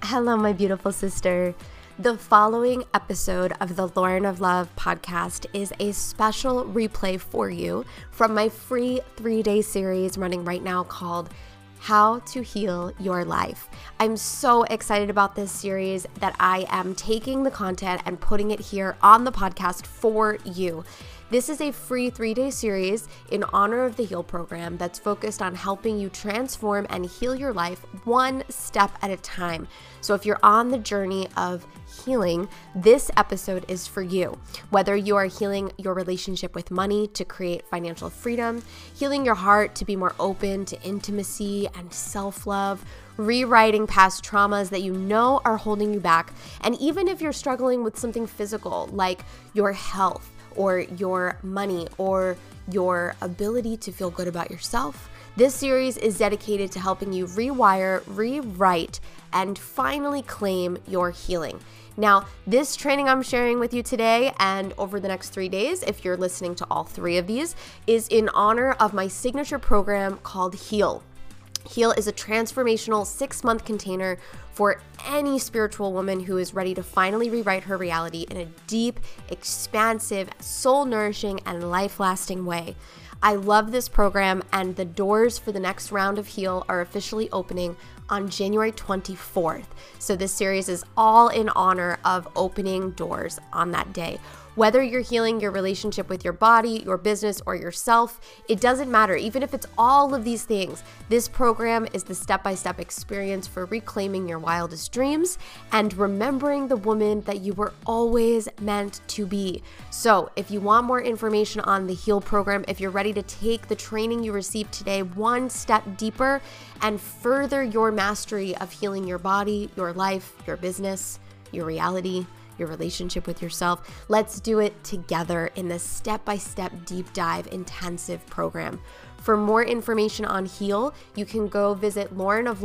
Hello, my beautiful sister. The following episode of the Lauren of Love podcast is a special replay for you from my free 3-day series running right now called How to Heal Your Life. I'm so excited about this series that I am taking the content and putting it here on the podcast for you. This is a free 3-day series in honor of the Heal program that's focused on helping you transform and heal your life one step at a time. So if you're on the journey of healing, this episode is for you. Whether you are healing your relationship with money to create financial freedom, healing your heart to be more open to intimacy and self-love, rewriting past traumas that you know are holding you back, and even if you're struggling with something physical like your health, or your money, or your ability to feel good about yourself, this series is dedicated to helping you rewire, rewrite, and finally claim your healing. Now, this training I'm sharing with you today and over the next 3 days, if you're listening to all 3 of these, is in honor of my signature program called Heal. Heal is a transformational 6-month container for any spiritual woman who is ready to finally rewrite her reality in a deep, expansive, soul-nourishing, and life-lasting way. I love this program, and the doors for the next round of Heal are officially opening on January 24th. So this series is all in honor of opening doors on that day. Whether you're healing your relationship with your body, your business, or yourself, it doesn't matter. Even if it's all of these things, this program is the step-by-step experience for reclaiming your wildest dreams and remembering the woman that you were always meant to be. So if you want more information on the Heal program, if you're ready to take the training you received today one step deeper and further your mastery of healing your body, your life, your business, your reality, your relationship with yourself, let's do it together in this step-by-step deep dive intensive program. For more information on Heal, you can go visit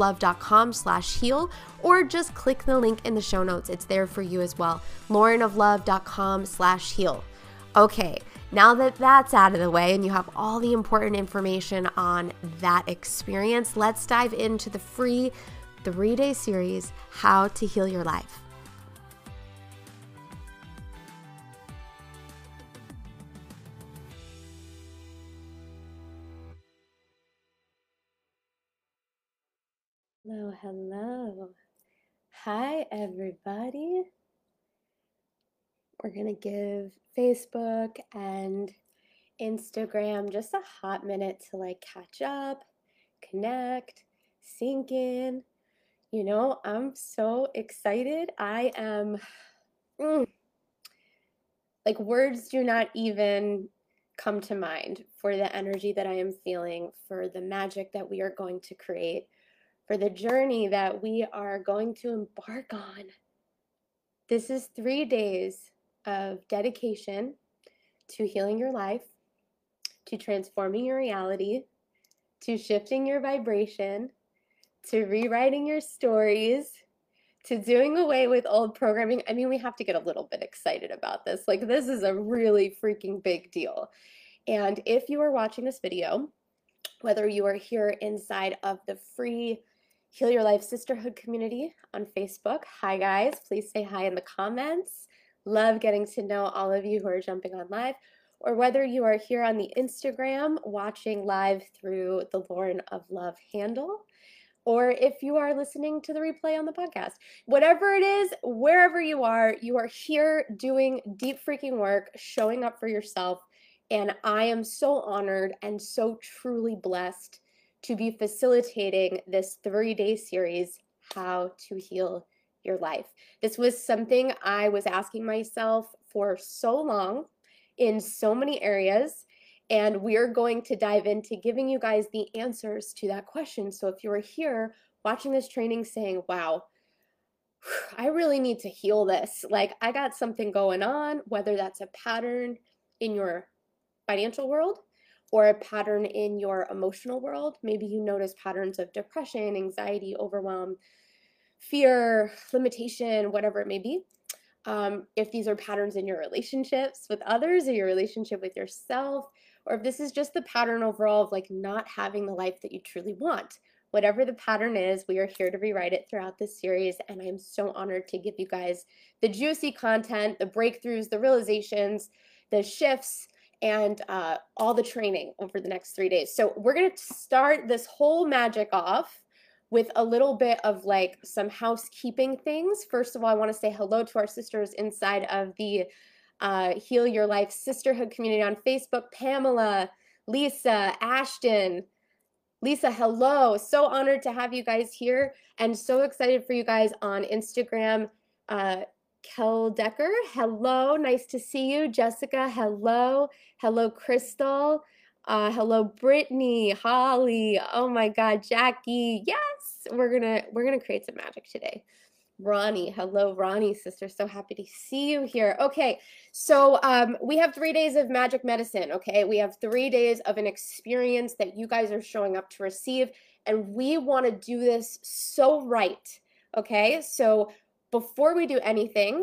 laurenoflove.com/heal or just click the link in the show notes. It's there for you as well. laurenoflove.com/heal. Okay, now that that's out of the way and you have all the important information on that experience, let's dive into the free 3-day series, How to Heal Your Life. Hello, hello. Hi, everybody. We're going to give Facebook and Instagram just a hot minute to catch up, connect, sink in. You know, I'm so excited. I am, words do not even come to mind for the energy that I am feeling, for the magic that we are going to create, for the journey that we are going to embark on. This is 3 days of dedication to healing your life, to transforming your reality, to shifting your vibration, to rewriting your stories, to doing away with old programming. I mean, we have to get a little bit excited about this. This is a really freaking big deal. And if you are watching this video, whether you are here inside of the free Heal Your Life Sisterhood community on Facebook. Hi guys, please say hi in the comments. Love getting to know all of you who are jumping on live. Or whether you are here on the Instagram watching live through the Lauren of Love handle, or if you are listening to the replay on the podcast. Whatever it is, wherever you are here doing deep freaking work, showing up for yourself, and I am so honored and so truly blessed to be facilitating this 3-day series, How to Heal Your Life. This was something I was asking myself for so long in so many areas, and we're going to dive into giving you guys the answers to that question. So if you're here watching this training saying, wow, I really need to heal this. I got something going on, whether that's a pattern in your financial world, or a pattern in your emotional world. Maybe you notice patterns of depression, anxiety, overwhelm, fear, limitation, whatever it may be. If these are patterns in your relationships with others or your relationship with yourself, or if this is just the pattern overall of not having the life that you truly want, whatever the pattern is, we are here to rewrite it throughout this series. And I'm so honored to give you guys the juicy content, the breakthroughs, the realizations, the shifts, and all the training over the next 3 days. So we're going to start this whole magic off with a little bit of like some housekeeping things. First of all, I want to say hello to our sisters inside of the Heal Your Life Sisterhood community on Facebook. Pamela, Lisa, Ashton. Lisa, hello. So honored to have you guys here and so excited for you guys on Instagram. Kel Decker, hello. Nice to see you. Jessica, hello. Hello, Crystal. Hello, Brittany, Holly. Oh my God, Jackie. Yes, we're gonna create some magic today. Ronnie, hello, Ronnie, sister. So happy to see you here. Okay, so we have 3 days of magic medicine. Okay, we have 3 days of an experience that you guys are showing up to receive, and we want to do this so right. Okay, so before we do anything,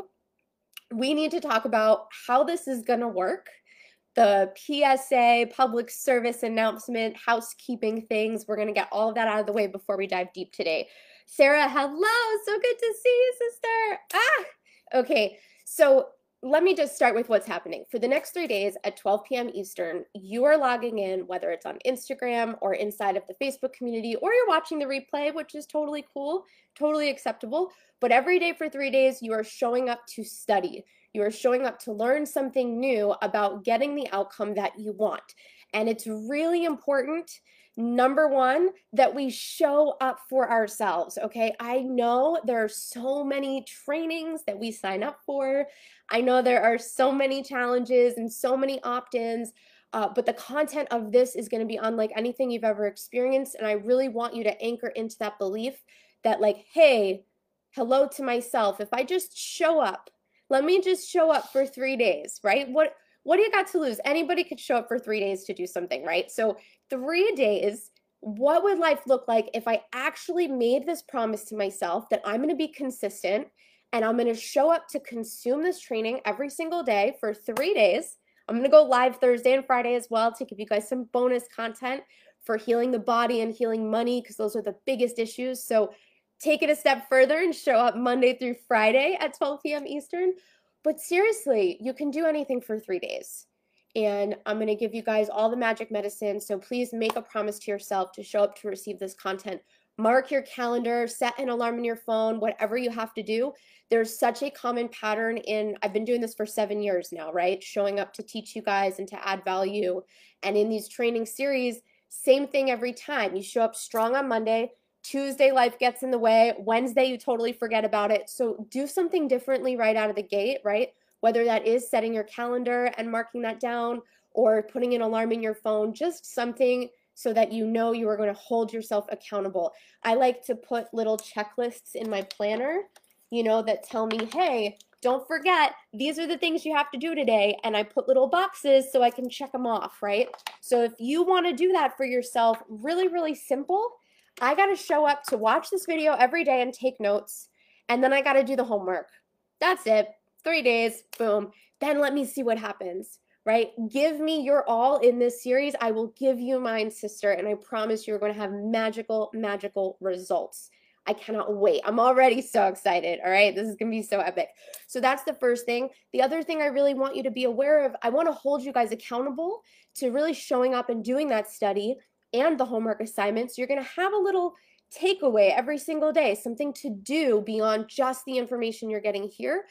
we need to talk about how this is going to work. The PSA, public service announcement, housekeeping things. We're going to get all of that out of the way before we dive deep today. Sarah, hello. So good to see you, sister. Okay. So let me just start with what's happening. For the next 3 days at 12 p.m. Eastern, you are logging in, whether it's on Instagram or inside of the Facebook community, or you're watching the replay, which is totally cool, totally acceptable. But every day for 3 days, you are showing up to study. You are showing up to learn something new about getting the outcome that you want. And it's really important, number one, that we show up for ourselves, okay? I know there are so many trainings that we sign up for. I know there are so many challenges and so many opt-ins, but the content of this is going to be unlike anything you've ever experienced. And I really want you to anchor into that belief that like, hey, hello to myself. If I just show up, let me just show up for 3 days, right? What do you got to lose? Anybody could show up for 3 days to do something, right? So 3 days, what would life look like if I actually made this promise to myself that I'm going to be consistent and I'm going to show up to consume this training every single day for 3 days. I'm going to go live Thursday and Friday as well to give you guys some bonus content for healing the body and healing money, because those are the biggest issues. So take it a step further and show up Monday through Friday at 12 p.m. Eastern. But seriously, you can do anything for 3 days. And I'm going to give you guys all the magic medicine. So please make a promise to yourself to show up to receive this content. Mark your calendar, set an alarm in your phone, whatever you have to do. There's such a common pattern I've been doing this for 7 years now, right? Showing up to teach you guys and to add value. And in these training series, same thing every time. You show up strong on Monday. Tuesday, life gets in the way. Wednesday, you totally forget about it. So do something differently right out of the gate, right? Whether that is setting your calendar and marking that down or putting an alarm in your phone, just something so that you know you are going to hold yourself accountable. I like to put little checklists in my planner, that tell me, hey, don't forget, these are the things you have to do today. And I put little boxes so I can check them off, right? So if you want to do that for yourself, really, really simple. I got to show up to watch this video every day and take notes. And then I got to do the homework. That's it. 3 days, boom. Then let me see what happens, right? Give me your all in this series. I will give you mine, sister. And I promise you're going to have magical, magical results. I cannot wait. I'm already so excited. All right. This is going to be so epic. So that's the first thing. The other thing I really want you to be aware of, I want to hold you guys accountable to really showing up and doing that study and the homework assignments. You're going to have a little takeaway every single day, something to do beyond just the information you're getting here.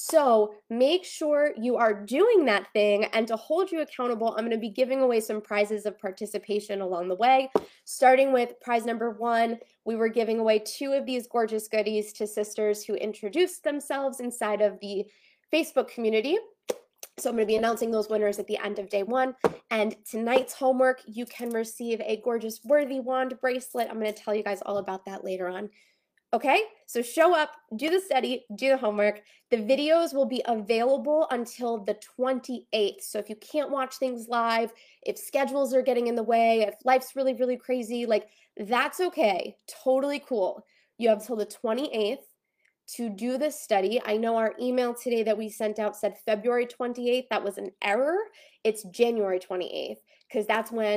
So make sure you are doing that thing, and to hold you accountable, I'm going to be giving away some prizes of participation along the way. Starting with prize number 1, we were giving away 2 of these gorgeous goodies to sisters who introduced themselves inside of the Facebook community. So I'm going to be announcing those winners at the end of day 1. And tonight's homework, you can receive a gorgeous Worthy Wand bracelet. I'm going to tell you guys all about that later on. Okay, so show up, do the study, do the homework. The videos will be available until the 28th. So if you can't watch things live, if schedules are getting in the way, if life's really, really crazy, that's okay. Totally cool. You have till the 28th to do this study. I know our email today that we sent out said February 28th. That was an error. It's January 28th, because that's when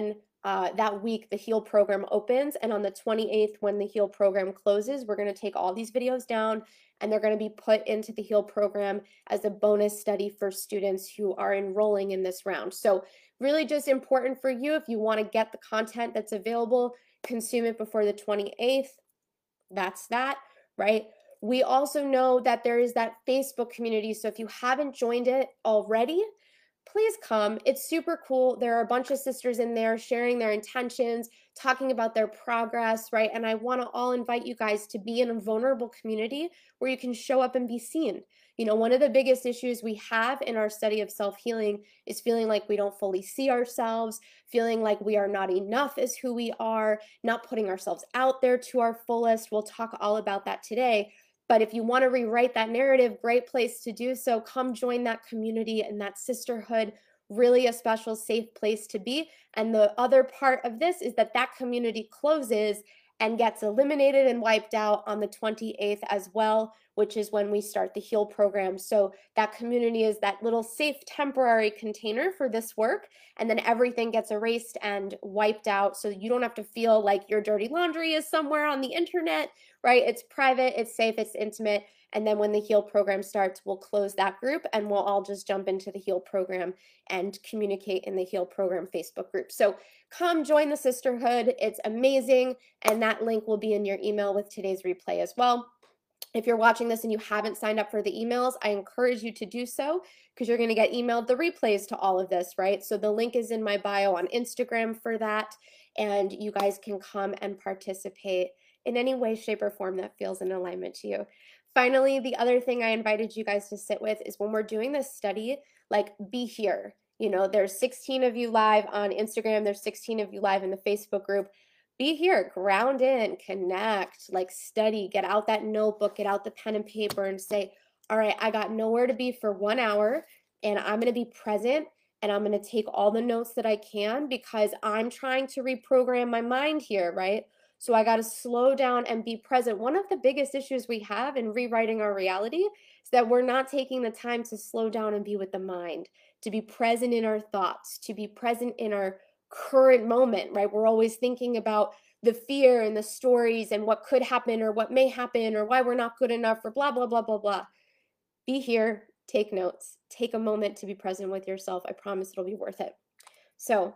that week the Heal program opens, and on the 28th when the Heal program closes, we're going to take all these videos down and they're going to be put into the Heal program as a bonus study for students who are enrolling in this round. So really just important for you, if you want to get the content that's available, consume it before the 28th. That's that, right? We also know that there is that Facebook community. So if you haven't joined it already, please come. It's super cool. There are a bunch of sisters in there sharing their intentions, talking about their progress, right? And I want to all invite you guys to be in a vulnerable community where you can show up and be seen. You know, one of the biggest issues we have in our study of self-healing is feeling like we don't fully see ourselves, feeling like we are not enough as who we are, not putting ourselves out there to our fullest. We'll talk all about that today. But if you want to rewrite that narrative, great place to do so. Come join that community and that sisterhood, really a special, safe place to be. And the other part of this is that that community closes and gets eliminated and wiped out on the 28th as well, which is when we start the Heal program. So that community is that little safe temporary container for this work, and then everything gets erased and wiped out, so you don't have to feel like your dirty laundry is somewhere on the internet, right? It's private, it's safe, it's intimate. And then when the Heal program starts, we'll close that group and we'll all just jump into the Heal program and communicate in the Heal program Facebook group. So come join the sisterhood. It's amazing. And that link will be in your email with today's replay as well. If you're watching this and you haven't signed up for the emails, I encourage you to do so, because you're going to get emailed the replays to all of this, right? So the link is in my bio on Instagram for that, and you guys can come and participate in any way, shape, or form that feels in alignment to you. Finally, the other thing I invited you guys to sit with is when we're doing this study, like, be here. You know, there's 16 of you live on Instagram, there's 16 of you live in the Facebook group. Be here, ground in, connect, like study, get out that notebook, get out the pen and paper and say, all right, I got nowhere to be for 1 hour and I'm going to be present and I'm going to take all the notes that I can, because I'm trying to reprogram my mind here, right? So I got to slow down and be present. One of the biggest issues we have in rewriting our reality is that we're not taking the time to slow down and be with the mind, to be present in our thoughts, to be present in our current moment, right? We're always thinking about the fear and the stories and what could happen or what may happen or why we're not good enough or blah, blah, blah, blah, blah. Be here, take notes, take a moment to be present with yourself. I promise it'll be worth it. So,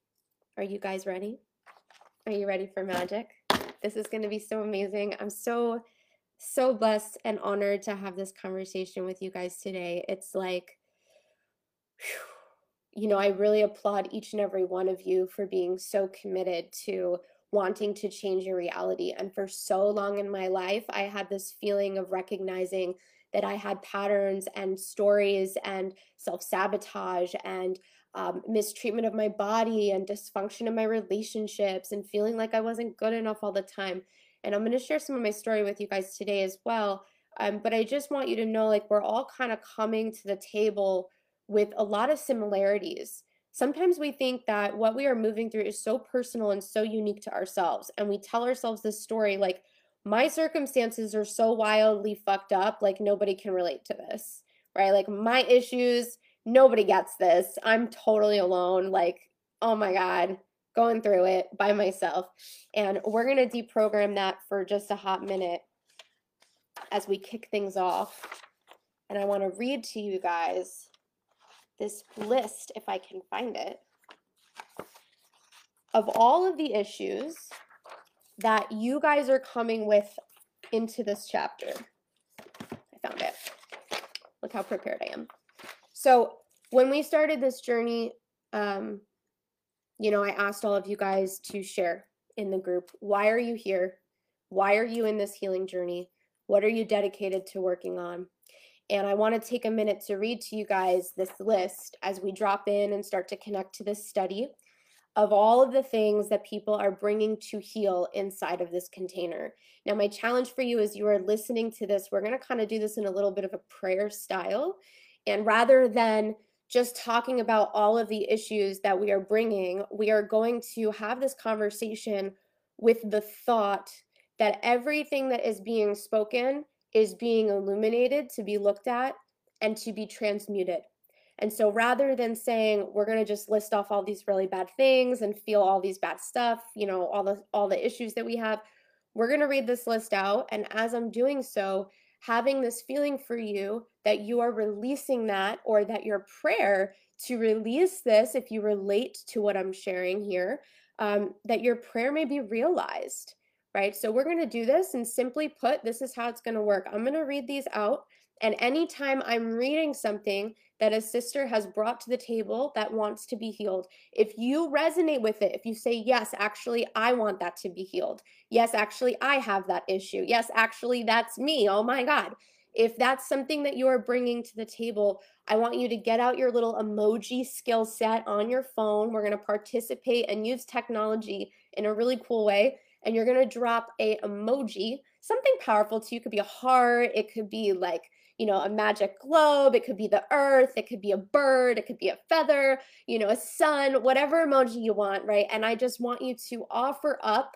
are you guys ready? Are you ready for magic? This is going to be so amazing. I'm so blessed and honored to have this conversation with you guys today. It's like, you know, I really applaud each and every one of you for being so committed to wanting to change your reality. And for so long in my life, I had this feeling of recognizing that I had patterns and stories and self-sabotage and mistreatment of my body and dysfunction in my relationships and feeling like I wasn't good enough all the time. And I'm going to share some of my story with you guys today as well. But I just want you to know, like, we're all kind of coming to the table with a lot of similarities. Sometimes we think that what we are moving through is so personal and so unique to ourselves. And we tell ourselves this story like, my circumstances are so wildly fucked up, like nobody can relate to this, right? Like my issues, nobody gets this. I'm totally alone. Like, oh my God, going through it by myself. And we're going to deprogram that for just a hot minute as we kick things off. And I want to read to you guys this list, if I can find it, of all of the issues that you guys are coming with into this chapter. I found it. Look how prepared I am. So when we started this journey, you know, I asked all of you guys to share in the group. Why are you here? Why are you in this healing journey? What are you dedicated to working on? And I want to take a minute to read to you guys this list as we drop in and start to connect to this study of all of the things that people are bringing to heal inside of this container. Now, my challenge for you as you are listening to this, we're going to kind of do this in a little bit of a prayer style. And rather than just talking about all of the issues that we are bringing, we are going to have this conversation with the thought that everything that is being spoken is being illuminated to be looked at and to be transmuted. And so rather than saying we're going to just list off all these really bad things and feel all these bad stuff, all the issues that we have, we're going to read this list out, and as I'm doing so, having this feeling for you that you are releasing that, or that your prayer to release this, if you relate to what I'm sharing here, that your prayer may be realized, right? So we're going to do this, and simply put, this is how it's going to work. I'm going to read these out, and anytime I'm reading something that a sister has brought to the table that wants to be healed, if you resonate with it, if you say, yes, actually, I want that to be healed. Yes, actually, I have that issue. Yes, actually, that's me. Oh my God. If that's something that you are bringing to the table, I want you to get out your little emoji skill set on your phone. We're going to participate and use technology in a really cool way. And you're going to drop a emoji, something powerful to you. It could be a heart. It could be like, a magic globe. It could be the earth. It could be a bird. It could be a feather, a sun, whatever emoji you want, right? And I just want you to offer up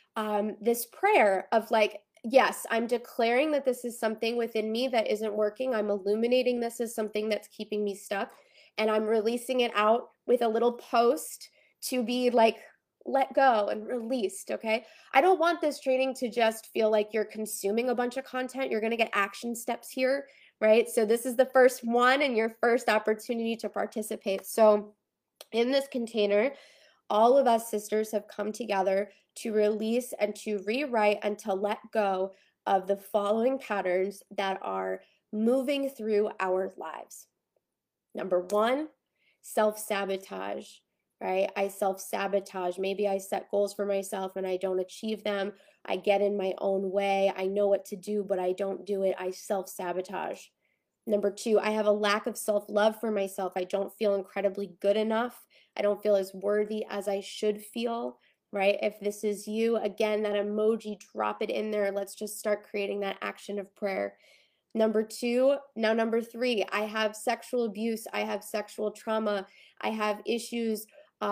this prayer of like, yes, I'm declaring that this is something within me that isn't working. I'm illuminating this as something that's keeping me stuck, and I'm releasing it out with a little post to be like let go and released, okay? I don't want this training to just feel like you're consuming a bunch of content. You're going to get action steps here, right? So this is the first one and your first opportunity to participate. So in this container, all of us sisters have come together to release and to rewrite and to let go of the following patterns that are moving through our lives. Number one, self-sabotage, right? I self-sabotage. Maybe I set goals for myself and I don't achieve them. I get in my own way. I know what to do, but I don't do it. I self-sabotage. Number two, I have a lack of self-love for myself. I don't feel incredibly good enough. I don't feel as worthy as I should feel, right? If this is you, again, that emoji, drop it in there. Let's just start creating that action of prayer. Number two, now number three, I have sexual abuse. I have sexual trauma. I have issues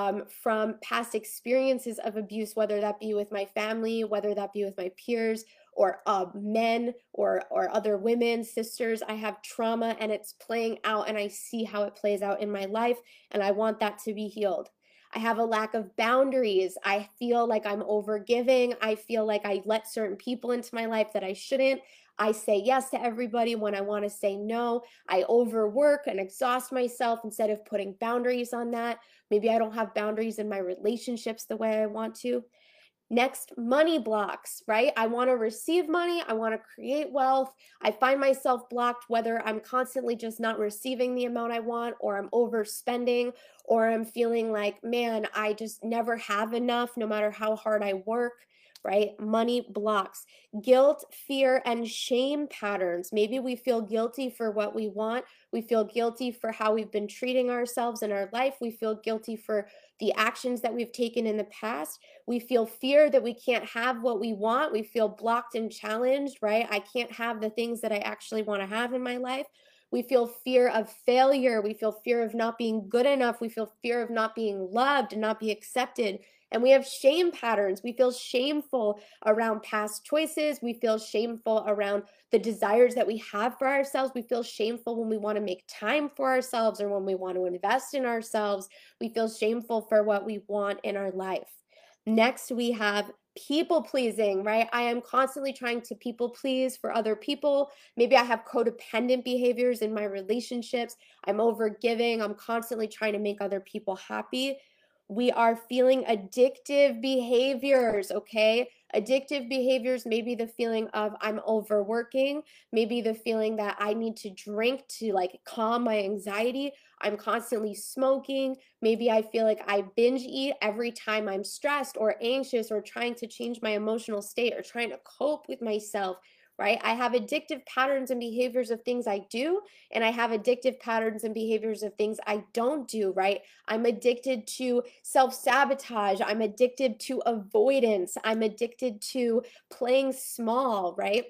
from past experiences of abuse, whether that be with my family, whether that be with my peers, or men, or other women, sisters. I have trauma and it's playing out, and I see how it plays out in my life, and I want that to be healed. I have a lack of boundaries. I feel like I'm overgiving. I feel like I let certain people into my life that I shouldn't. I say yes to everybody when I want to say no. I overwork and exhaust myself instead of putting boundaries on that. Maybe I don't have boundaries in my relationships the way I want to. Next, money blocks, right? I want to receive money. I want to create wealth. I find myself blocked whether I'm constantly just not receiving the amount I want, or I'm overspending, or I'm feeling like, man, I just never have enough no matter how hard I work, right? Money blocks. Guilt, fear, and shame patterns. Maybe we feel guilty for what we want. We feel guilty for how we've been treating ourselves in our life. We feel guilty for the actions that we've taken in the past. We feel fear that we can't have what we want. We feel blocked and challenged, right? I can't have the things that I actually want to have in my life. We feel fear of failure. We feel fear of not being good enough. We feel fear of not being loved and not be accepted. And we have shame patterns. We feel shameful around past choices. We feel shameful around the desires that we have for ourselves. We feel shameful when we want to make time for ourselves or when we want to invest in ourselves. We feel shameful for what we want in our life. Next, we have people pleasing, right? I am constantly trying to people please for other people. Maybe I have codependent behaviors in my relationships. I'm overgiving. I'm constantly trying to make other people happy. We are feeling addictive behaviors, okay? Addictive behaviors, maybe the feeling of I'm overworking, maybe the feeling that I need to drink to like calm my anxiety. I'm constantly smoking. Maybe I feel like I binge eat every time I'm stressed or anxious or trying to change my emotional state or trying to cope with myself, right? I have addictive patterns and behaviors of things I do, and I have addictive patterns and behaviors of things I don't do, right? I'm addicted to self-sabotage. I'm addicted to avoidance. I'm addicted to playing small, right?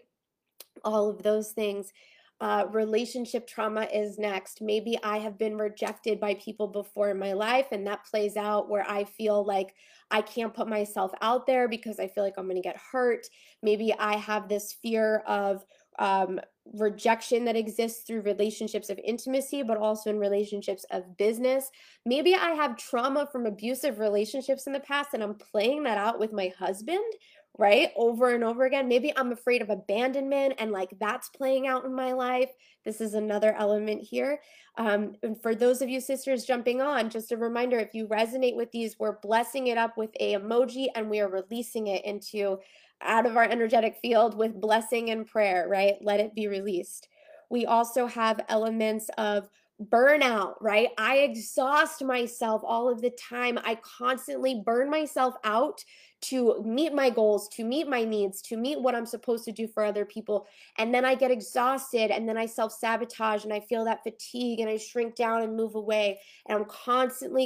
All of those things. Relationship trauma is next. Maybe I have been rejected by people before in my life, and that plays out where I feel like I can't put myself out there because I feel like I'm going to get hurt. Maybe I have this fear of rejection that exists through relationships of intimacy, but also in relationships of business. Maybe I have trauma from abusive relationships in the past and I'm playing that out with my husband, right? Over and over again. Maybe I'm afraid of abandonment and like that's playing out in my life. This is another element here. And for those of you sisters jumping on, just a reminder, if you resonate with these, we're blessing it up with a emoji and we are releasing it into out of our energetic field with blessing and prayer, right? Let it be released. We also have elements of burnout, right? I exhaust myself all of the time. I constantly burn myself out to meet my goals, to meet my needs, to meet what I'm supposed to do for other people. And then I get exhausted and then I self-sabotage and I feel that fatigue and I shrink down and move away. And I'm constantly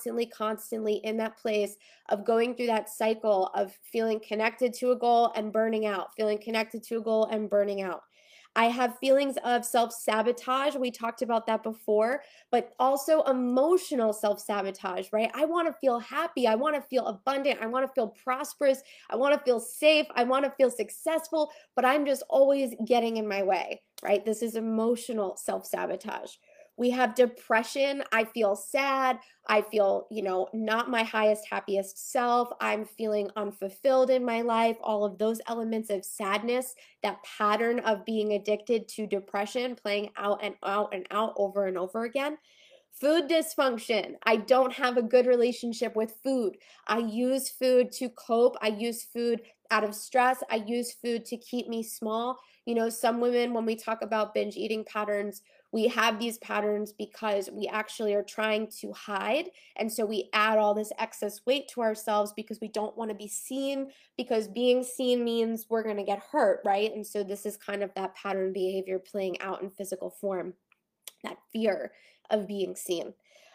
in that place of going through that cycle of feeling connected to a goal and burning out, feeling connected to a goal and burning out. I have feelings of self-sabotage. We talked about that before, but also emotional self-sabotage, right? I want to feel happy. I want to feel abundant. I want to feel prosperous. I want to feel safe. I want to feel successful, but I'm just always getting in my way, right? This is emotional self-sabotage. We have depression. I feel sad. I feel, not my highest, happiest self. I'm feeling unfulfilled in my life. All of those elements of sadness, that pattern of being addicted to depression, playing out and out and out over and over again. Food dysfunction. I don't have a good relationship with food. I use food to cope. I use food out of stress. I use food to keep me small. Some women, when we talk about binge eating patterns, we have these patterns because we actually are trying to hide. And so we add all this excess weight to ourselves because we don't want to be seen, because being seen means we're going to get hurt, right? And so this is kind of that pattern behavior playing out in physical form, that fear of being seen.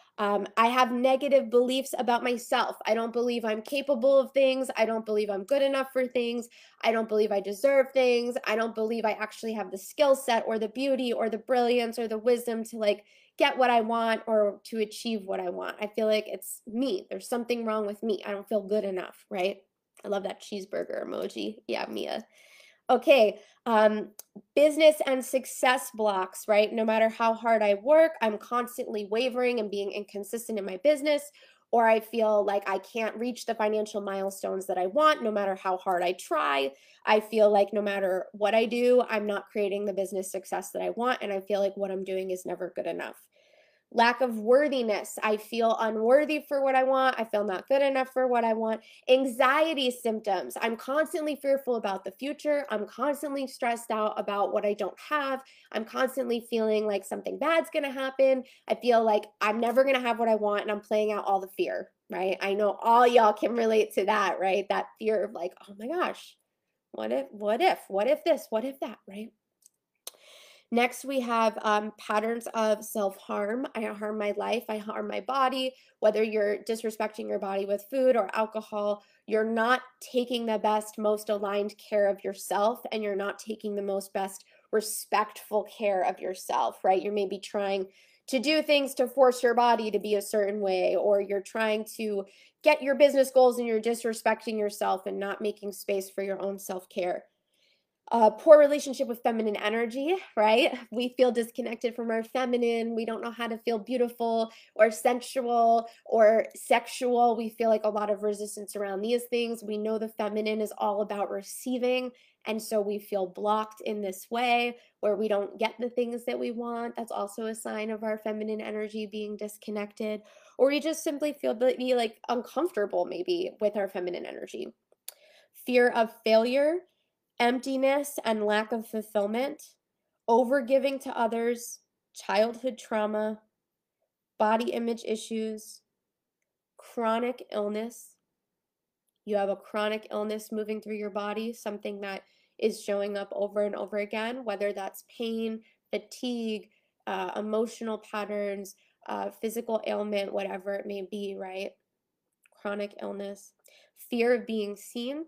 I have negative beliefs about myself. I don't believe I'm capable of things. I don't believe I'm good enough for things. I don't believe I deserve things. I don't believe I actually have the skill set or the beauty or the brilliance or the wisdom to get what I want or to achieve what I want. I feel like it's me. There's something wrong with me. I don't feel good enough, right? I love that cheeseburger emoji. Yeah, Mia. Okay, business and success blocks, right? No matter how hard I work, I'm constantly wavering and being inconsistent in my business, or I feel like I can't reach the financial milestones that I want no matter how hard I try. I feel like no matter what I do, I'm not creating the business success that I want, and I feel like what I'm doing is never good enough. Lack of worthiness. I feel unworthy for what I want. I feel not good enough for what I want. Anxiety symptoms. I'm constantly fearful about the future. I'm constantly stressed out about what I don't have. I'm constantly feeling like something bad's going to happen. I feel like I'm never going to have what I want and I'm playing out all the fear, right? I know all y'all can relate to that, right? That fear of oh my gosh, what if this, what if that, right? Next, we have patterns of self-harm. I harm my life. I harm my body. Whether you're disrespecting your body with food or alcohol, you're not taking the best, most aligned care of yourself, and you're not taking the most best respectful care of yourself, right? You're maybe trying to do things to force your body to be a certain way, or you're trying to get your business goals and you're disrespecting yourself and not making space for your own self-care. Poor relationship with feminine energy, right? We feel disconnected from our feminine. We don't know how to feel beautiful or sensual or sexual. We feel like a lot of resistance around these things. We know the feminine is all about receiving. And so we feel blocked in this way where we don't get the things that we want. That's also a sign of our feminine energy being disconnected. Or we just simply feel uncomfortable maybe with our feminine energy. Fear of failure, emptiness and lack of fulfillment, overgiving to others, childhood trauma, body image issues, chronic illness. You have a chronic illness moving through your body, something that is showing up over and over again, whether that's pain, fatigue, emotional patterns, physical ailment, whatever it may be, right? Chronic illness, fear of being seen,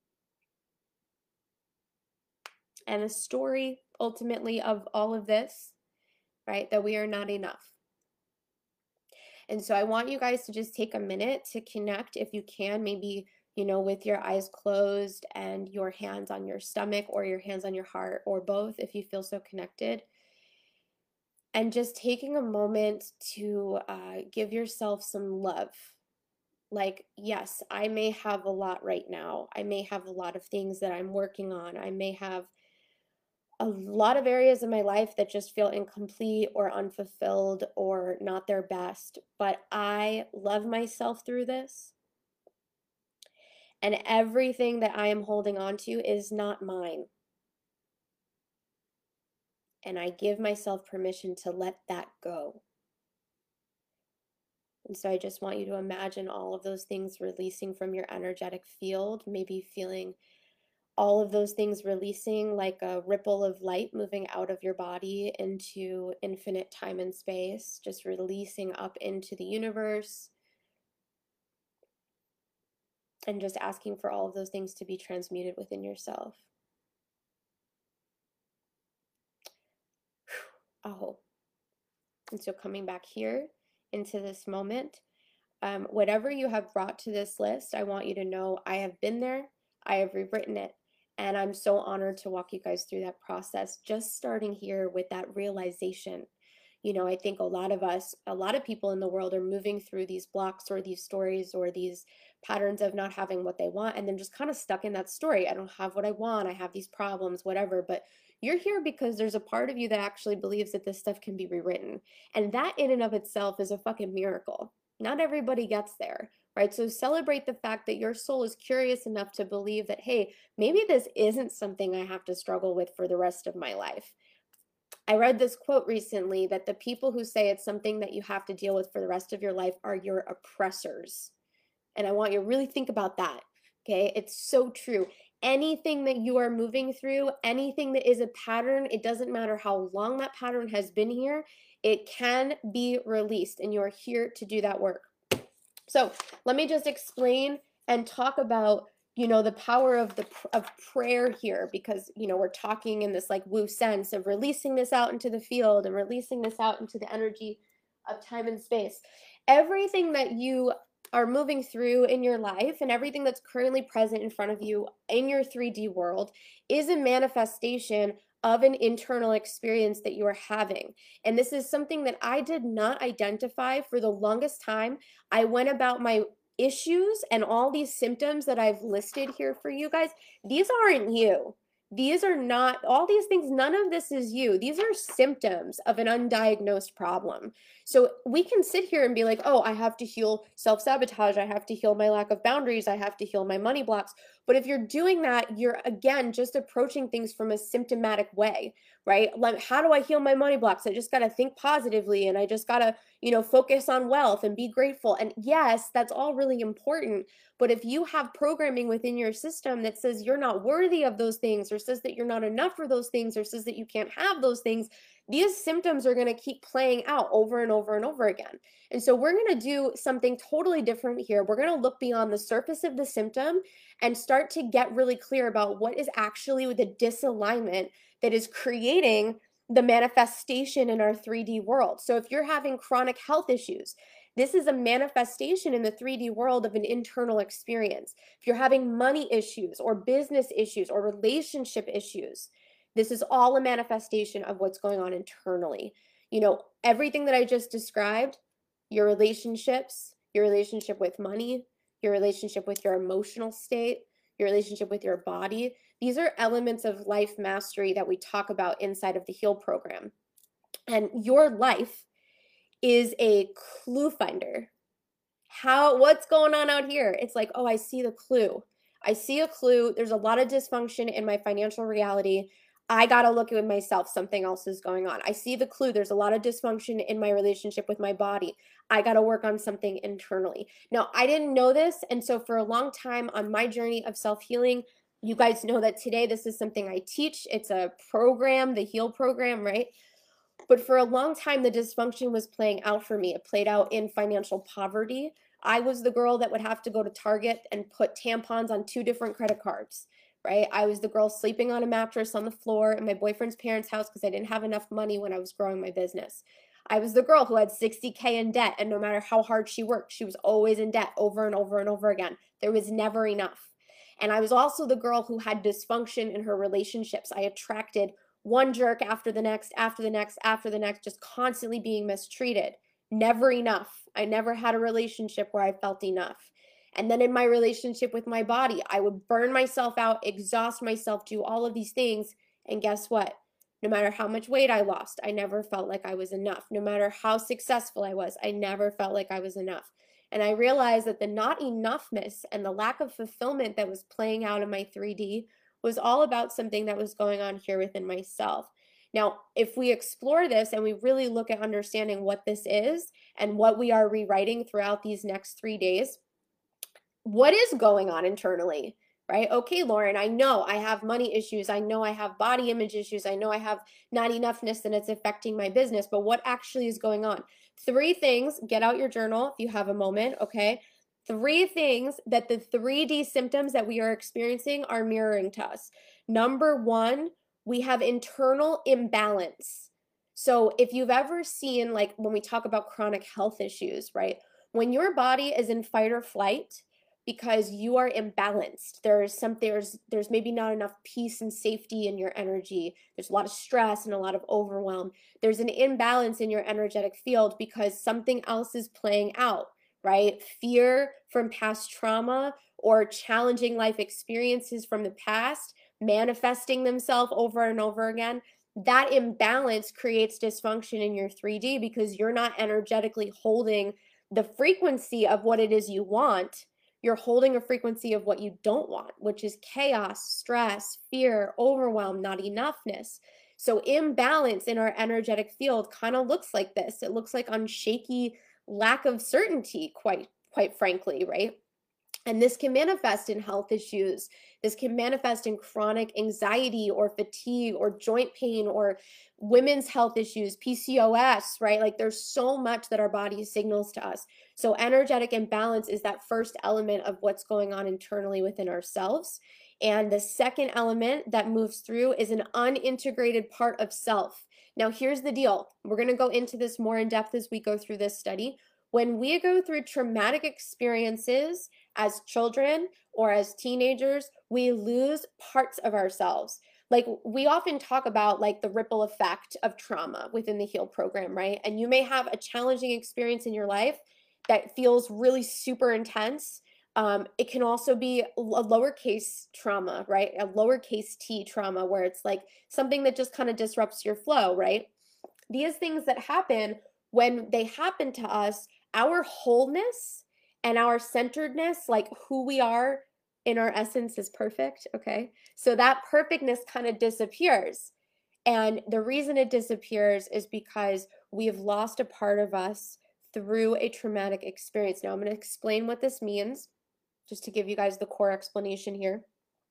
and the story ultimately of all of this, right, that we are not enough. And so I want you guys to just take a minute to connect if you can, maybe with your eyes closed and your hands on your stomach or your hands on your heart or both if you feel so connected. And just taking a moment to give yourself some love. Like, yes, I may have a lot right now. I may have a lot of things that I'm working on. I may have a lot of areas in my life that just feel incomplete or unfulfilled or not their best. But I love myself through this. And everything that I am holding on to is not mine. And I give myself permission to let that go. And so I just want you to imagine all of those things releasing from your energetic field, maybe feeling all of those things releasing like a ripple of light moving out of your body into infinite time and space, just releasing up into the universe, and just asking for all of those things to be transmuted within yourself. Oh. And so coming back here into this moment, whatever you have brought to this list, I want you to know I have been there, I have rewritten it, and I'm so honored to walk you guys through that process, just starting here with that realization. I think a lot of people in the world are moving through these blocks or these stories or these patterns of not having what they want, and then just kind of stuck in that story. I don't have what I want, I have these problems, whatever. But you're here because there's a part of you that actually believes that this stuff can be rewritten. And that in and of itself is a fucking miracle. Not everybody gets there, right? So celebrate the fact that your soul is curious enough to believe that, hey, maybe this isn't something I have to struggle with for the rest of my life. I read this quote recently that the people who say it's something that you have to deal with for the rest of your life are your oppressors. And I want you to really think about that. Okay. It's so true. Anything that you are moving through, anything that is a pattern, it doesn't matter how long that pattern has been here, it can be released, and you're here to do that work. So let me just explain and talk about the power of prayer here, because we're talking in this like woo sense of releasing this out into the field and releasing this out into the energy of time and space. Everything that you are moving through in your life and everything that's currently present in front of you in your 3D world is a manifestation of an internal experience that you are having. And this is something that I did not identify for the longest time. I went about my issues and all these symptoms that I've listed here for you guys. These aren't you. These are not, all these things, none of this is you. These are symptoms of an undiagnosed problem. So we can sit here and be like, oh, I have to heal self-sabotage. I have to heal my lack of boundaries. I have to heal my money blocks. But if you're doing that, you're again just approaching things from a symptomatic way, right? Like, how do I heal my money blocks? I just got to think positively, and I just got to, focus on wealth and be grateful. And yes, that's all really important. But if you have programming within your system that says you're not worthy of those things, or says that you're not enough for those things, or says that you can't have those things, these symptoms are going to keep playing out over and over and over again. And so we're going to do something totally different here. We're going to look beyond the surface of the symptom and start to get really clear about what is actually the disalignment that is creating the manifestation in our 3D world. So if you're having chronic health issues, this is a manifestation in the 3D world of an internal experience. If you're having money issues or business issues or relationship issues, this is all a manifestation of what's going on internally. Everything that I just described, your relationships, your relationship with money, your relationship with your emotional state, your relationship with your body, these are elements of life mastery that we talk about inside of the Heal program. And your life is a clue finder. What's going on out here? It's like, oh, I see the clue. I see a clue. There's a lot of dysfunction in my financial reality. I got to look at myself. Something else is going on. I see the clue. There's a lot of dysfunction in my relationship with my body. I got to work on something internally. Now, I didn't know this. And so for a long time on my journey of self-healing, you guys know that today this is something I teach. It's a program, the Heal program, right? But for a long time, the dysfunction was playing out for me. It played out in financial poverty. I was the girl that would have to go to Target and put tampons on 2 different credit cards, right? I was the girl sleeping on a mattress on the floor in my boyfriend's parents' house because I didn't have enough money when I was growing my business. I was the girl who had 60K in debt, and no matter how hard she worked, she was always in debt over and over and over again. There was never enough. And I was also the girl who had dysfunction in her relationships. I attracted one jerk after the next, after the next, after the next, just constantly being mistreated. Never enough. I never had a relationship where I felt enough. And then in my relationship with my body, I would burn myself out, exhaust myself, do all of these things. And guess what? No matter how much weight I lost, I never felt like I was enough. No matter how successful I was, I never felt like I was enough. And I realized that the not enoughness and the lack of fulfillment that was playing out in my 3D was all about something that was going on here within myself. Now, if we explore this and we really look at understanding what this is and what we are rewriting throughout these next 3 days, what is going on internally, right? Okay, Lauren, I know I have money issues. I know I have body image issues. I know I have not enoughness and it's affecting my business, but what actually is going on? 3 things, get out your journal if you have a moment, okay? 3 things that the 3D symptoms that we are experiencing are mirroring to us. Number 1, we have internal imbalance. So if you've ever seen, like when we talk about chronic health issues, right? When your body is in fight or flight, because you are imbalanced. There's maybe not enough peace and safety in your energy. There's a lot of stress and a lot of overwhelm. There's an imbalance in your energetic field because something else is playing out, right? Fear from past trauma or challenging life experiences from the past manifesting themselves over and over again. That imbalance creates dysfunction in your 3D because you're not energetically holding the frequency of what it is you want. You're holding a frequency of what you don't want, which is chaos, stress, fear, overwhelm, not enoughness. So imbalance in our energetic field kind of looks like this. It looks like on shaky lack of certainty, quite frankly, right? And this can manifest in health issues. This can manifest in chronic anxiety or fatigue or joint pain or women's health issues, PCOS, right? Like there's so much that our body signals to us. So energetic imbalance is that first element of what's going on internally within ourselves. And the second element that moves through is an unintegrated part of self. Now, here's the deal. We're going to go into this more in depth as we go through this study. When we go through traumatic experiences as children or as teenagers, we lose parts of ourselves. Like we often talk about like the ripple effect of trauma within the HEAL program, right? And you may have a challenging experience in your life that feels really super intense. It can also be a lowercase trauma, right? A lowercase t trauma where it's like something that just kind of disrupts your flow, right? These things that happen, when they happen to us, our wholeness and our centeredness, like who we are in our essence is perfect, okay? So that perfectness kind of disappears. And the reason it disappears is because we've lost a part of us through a traumatic experience. Now I'm going to explain what this means, just to give you guys the core explanation here.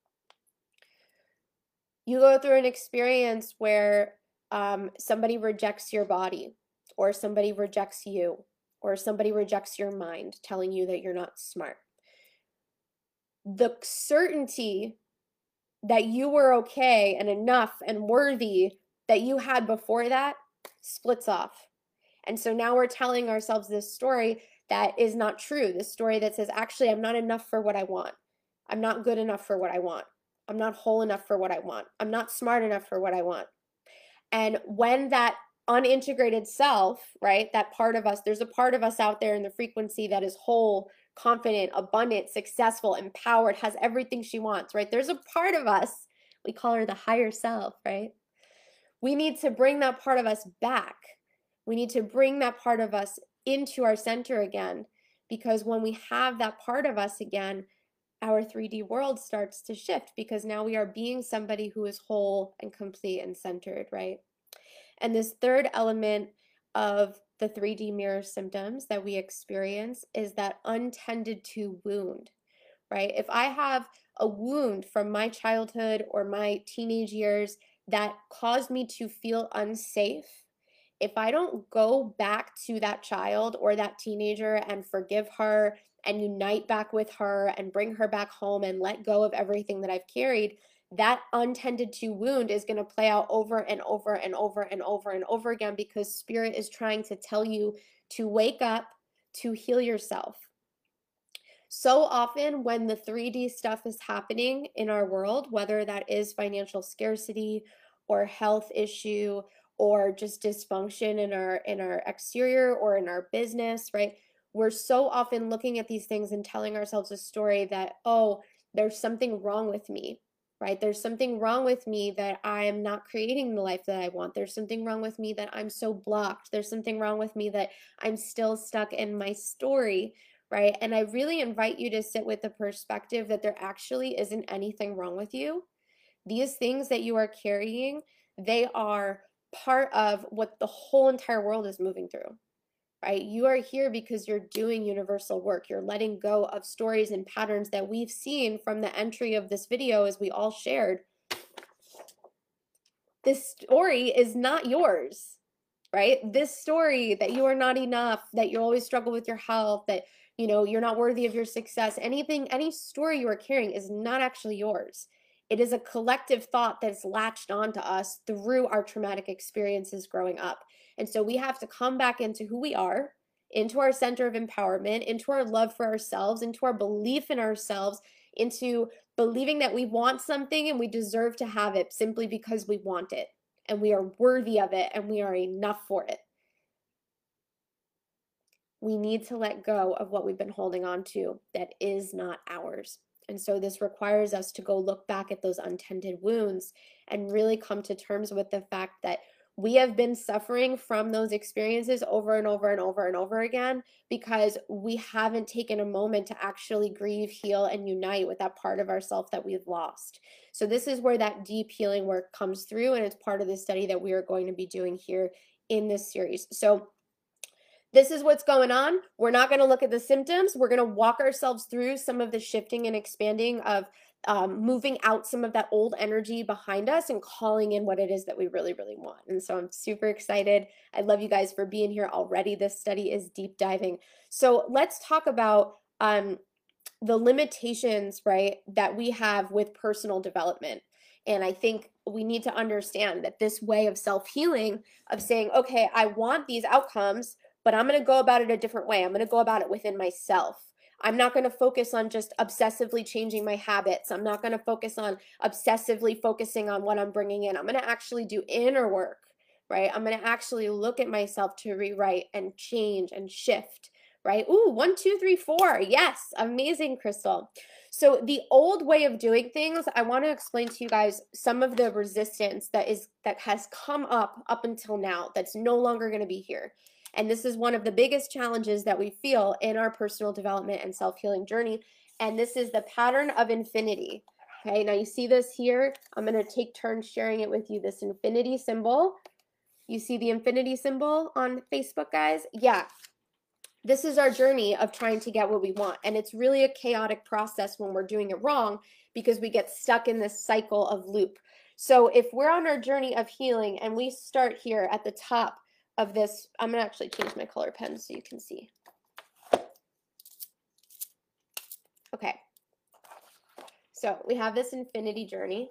You go through an experience where somebody rejects your body, or somebody rejects you, or somebody rejects your mind, telling you that you're not smart. The certainty that you were okay and enough and worthy that you had before that splits off. And so now we're telling ourselves this story that is not true. This story that says, actually, I'm not enough for what I want. I'm not good enough for what I want. I'm not whole enough for what I want. I'm not smart enough for what I want. And when that unintegrated self, right, that part of us, there's a part of us out there in the frequency that is whole, confident, abundant, successful, empowered, has everything she wants, right? There's a part of us, we call her the higher self, right? We need to bring that part of us back. We need to bring that part of us into our center again, because when we have that part of us again, our 3D world starts to shift, because now we are being somebody who is whole and complete and centered, right? And this third element of the 3D mirror symptoms that we experience is that untended to wound, right? If I have a wound from my childhood or my teenage years that caused me to feel unsafe, if I don't go back to that child or that teenager and forgive her and unite back with her and bring her back home and let go of everything that I've carried, that untended to wound is going to play out over and over and over and over and over again, because spirit is trying to tell you to wake up, to heal yourself. So often when the 3D stuff is happening in our world, whether that is financial scarcity or health issue or just dysfunction in our exterior or in our business, right? We're so often looking at these things and telling ourselves a story that, oh, there's something wrong with me, right? There's something wrong with me that I am not creating the life that I want. There's something wrong with me that I'm so blocked. There's something wrong with me that I'm still stuck in my story, right? And I really invite you to sit with the perspective that there actually isn't anything wrong with you. These things that you are carrying, they are part of what the whole entire world is moving through, right? You are here because you're doing universal work. You're letting go of stories and patterns that we've seen from the entry of this video, as we all shared. This story is not yours, right? This story that you are not enough, that you always struggle with your health, that you're not worthy of your success, any story you are carrying is not actually yours. It is a collective thought that's latched onto us through our traumatic experiences growing up. And so we have to come back into who we are, into our center of empowerment, into our love for ourselves, into our belief in ourselves, into believing that we want something and we deserve to have it simply because we want it and we are worthy of it and we are enough for it. We need to let go of what we've been holding on to that is not ours. And so this requires us to go look back at those untended wounds and really come to terms with the fact that we have been suffering from those experiences over and over and over and over again because we haven't taken a moment to actually grieve, heal, and unite with that part of ourself that we've lost. So this is where that deep healing work comes through, and it's part of the study that we are going to be doing here in this series. So this is what's going on. We're not going to look at the symptoms. We're going to walk ourselves through some of the shifting and expanding of moving out some of that old energy behind us and calling in what it is that we really, really want. And so I'm super excited. I love you guys for being here already. This study is deep diving. So let's talk about the limitations, right, that we have with personal development. And I think we need to understand that this way of self-healing, of saying, okay, I want these outcomes, but I'm going to go about it a different way. I'm going to go about it within myself. I'm not going to focus on just obsessively changing my habits. I'm not going to focus on obsessively focusing on what I'm bringing in. I'm going to actually do inner work, right? I'm going to actually look at myself to rewrite and change and shift, right? Ooh, 1, 2, 3, 4. Yes, amazing, Crystal. So the old way of doing things, I want to explain to you guys some of the resistance that has come up until now that's no longer going to be here. And this is one of the biggest challenges that we feel in our personal development and self-healing journey. And this is the pattern of infinity. Okay, now you see this here. I'm going to take turns sharing it with you, this infinity symbol. You see the infinity symbol on Facebook, guys? Yeah. This is our journey of trying to get what we want. And it's really a chaotic process when we're doing it wrong because we get stuck in this cycle of loop. So if we're on our journey of healing and we start here at the top of this, I'm going to actually change my color pen so you can see. Okay. So we have this infinity journey.